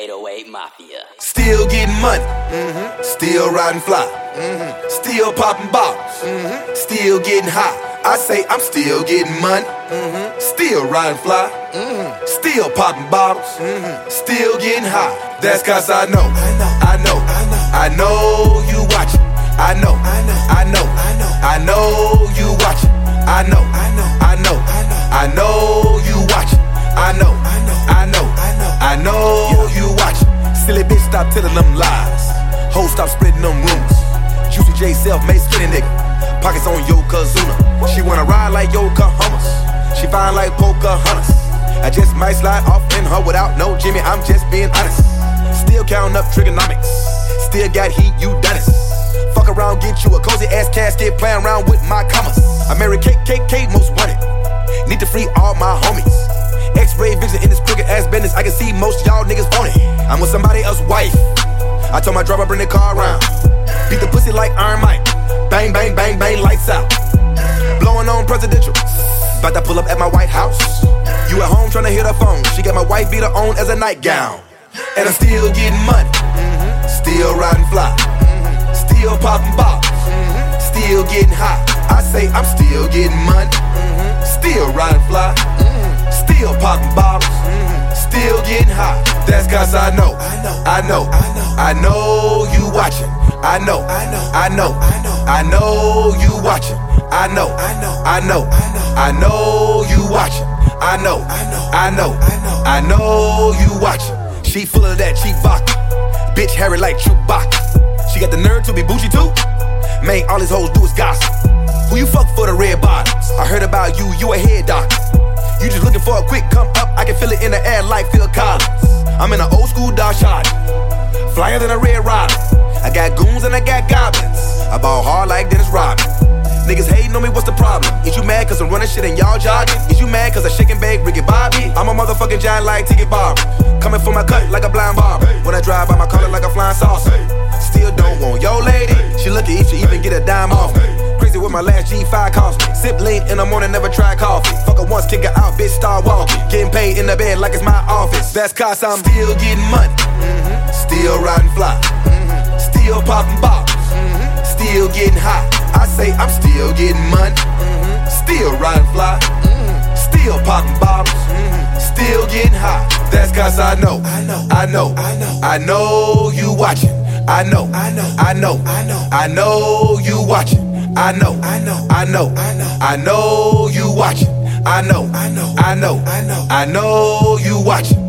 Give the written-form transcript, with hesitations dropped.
808 Mafia. Still getting money, still riding fly, still popping bottles, still getting high. I say I'm still getting money, still riding fly, still popping bottles, still getting high. That's cause I know you watching. I know you watching. I know you watching. I know you watching. Silly bitch, stop telling them lies. Hoes, stop spreading them rumors. Juicy J, self-made skinny nigga. Pockets on Yokozuna. She wanna ride like Yokohamas. She fine like Pocahontas. I just might slide off in her without no Jimmy. I'm just being honest. Still counting up trigonomics. Still got heat, you done it. Fuck around, get you a cozy ass casket. Playing around with my commas. I marry KKK, most wanted. Need to free all my homies. X-ray vision in this crooked ass business. I can see most y'all niggas phony. I'm with somebody else's wife. I told my driver bring the car around. Beat the pussy like Iron Mike. Bang, bang, bang, bang, lights out. Blowing on presidential. About to pull up at my White House. You at home trying to hit her phone. She got my wife beater on as a nightgown. And I'm still getting money. Still riding fly. Still popping bottles. Still getting high. I say I'm still getting money. Still riding fly. Still popping bottles. Still getting high. That's cause I know you watching. I know you watching. I know you watching. I know you watching. She full of that cheap vodka. Bitch hairy like Chewbacca. She got the nerve to be bougie too. Man, all these hoes do is gossip. Who you fuck for the red bottoms? I heard about you a head doctor. You just looking for a quick come up. I can feel it in the air like Phil Collins. I'm in an old school Dodge Charger, flyer than a red Robin. I got goons and I got goblins. I ball hard like Dennis Rodman. Niggas hating on me, what's the problem? Is you mad cause I'm running shit and y'all jogging? Is you mad cause I shake and bake Ricky Bobby? I'm a motherfucking giant like Tiki Barber. Coming for my cut like a blind barber. When I drive by my collar like a flying saucer. Still don't want your lady. She lucky if she even get a dime off me. Crazy what my last G5 cost me. Sip lean in the morning, never try coffee. Fuck her once, kick her out, bitch, start walking. Getting paid in the bed like it's my office. That's cause I'm still getting money. Still riding fly. Still popping bottles. Still getting high. I say I'm still getting money. Still riding fly. Still popping bottles. Still getting high. That's cause I know you watching. I know you watching. I know you watching. I know you watching.